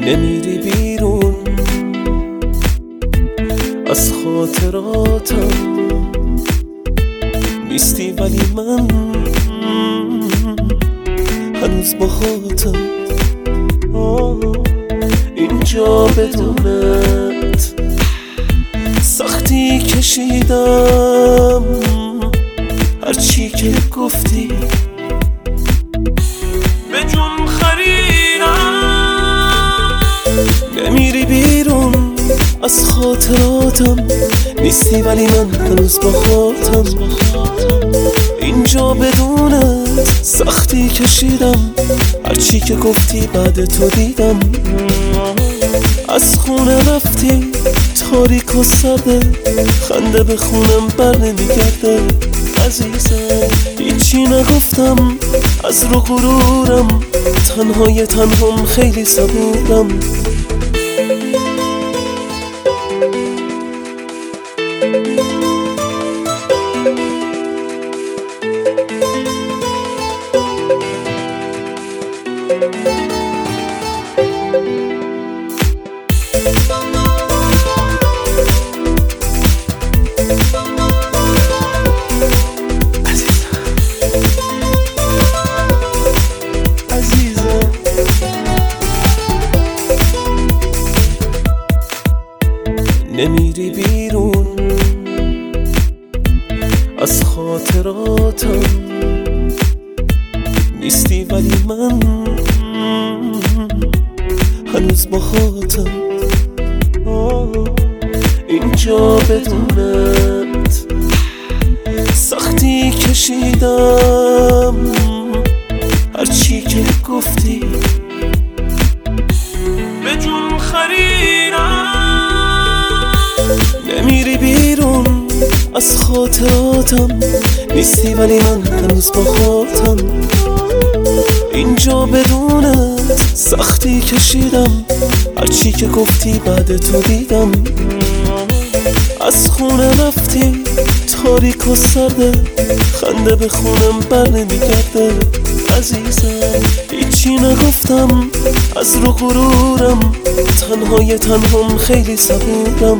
نمیری بیرون از خاطراتم، نیستی ولی من هنوز با خاطرم. اینجا بدونت سختی کشیدم، هرچی که گفتی به جون خریدم. نمیری بیرون از خاطراتم، نیستی ولی من هنوز با خاطرم. اینجا بدونت سختی کشیدم، هرچی که گفتی بعد تو دیدم. از خونه رفتی تاریک و سرده، خنده به خونم بر نمیگرده. عزیزم هیچی نگفتم از رو غرورم، تنهای تنهام خیلی صبورم. نمیری بیرون از خاطراتم، نیستی ولی من هنوز با خاطرم. اینجا بدونت سختی کشیدم، هرچی که گفتی به جون خریدم. نمیری بیرون از خاطراتم، نیستی ولی من هنوز با خاطرم. اینجا بدونت سختی کشیدم، هرچی که گفتی بعد تو دیدم. از خونه رفتی تاریک و سرده، خنده به خونم بر نمیگرده. عزیزم هیچی نگفتم از رو غرورم، تنهای تنهام خیلی صبورم.